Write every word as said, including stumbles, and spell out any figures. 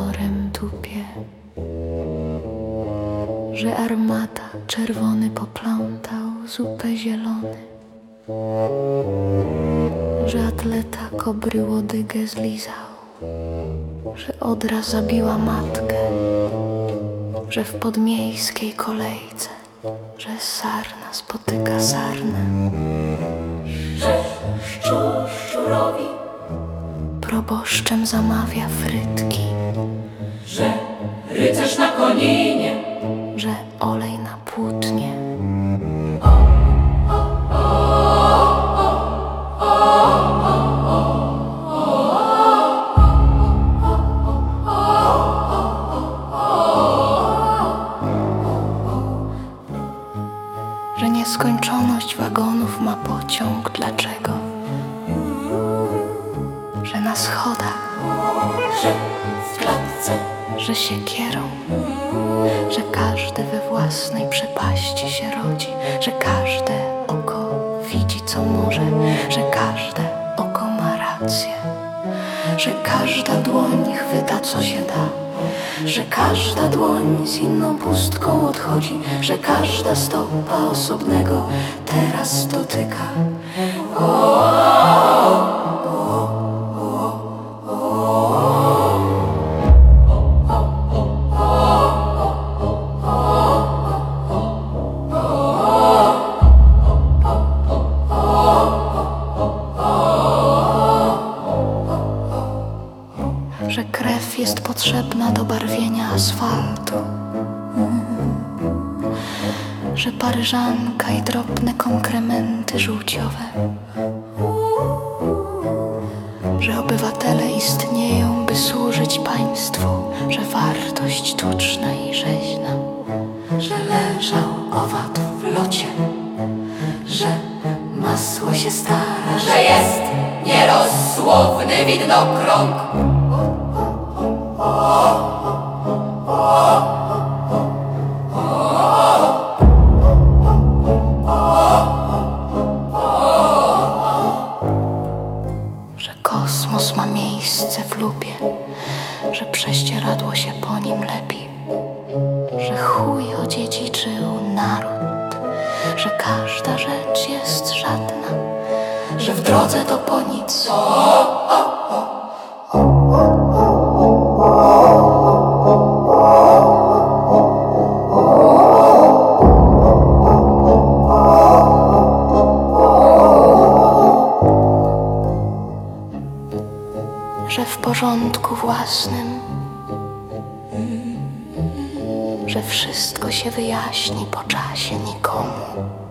wieczorem tupie, że armata czerwony poplątał zupę zielony, że atleta kobry łodygę zlizał, że odra zabiła matkę, że w podmiejskiej kolejce, że sarna spotyka sarnę, że szczur szczurowi proboszczem zamawia frytki, że rycerz na koninie, że olej na płótnie, że nieskończoność wagonów ma pociąg. Dlaczego? Że na schodach, że w klatce, że siekierą, że każdy we własnej przepaści się rodzi, że każde oko widzi co może, że każde oko ma rację, że każda dłoń chwyta co się da, że każda dłoń z inną pustką odchodzi, że każda stopa osobnego teraz dotyka. Że krew jest potrzebna do barwienia asfaltu, że paryżanka i drobne konkrementy żółciowe, że obywatele istnieją, by służyć państwu, że wartość tuczna i rzeźna, że leżał owad w locie, że masło się stara, że jest nierozsłowny widnokrąg, że kosmos ma miejsce w lupie, że prześcieradło się po nim lepi, że chuj odziedziczył naród, że każda rzecz jest żadna, że w drodze to po nic, że w porządku własnym, że wszystko się wyjaśni po czasie nikomu.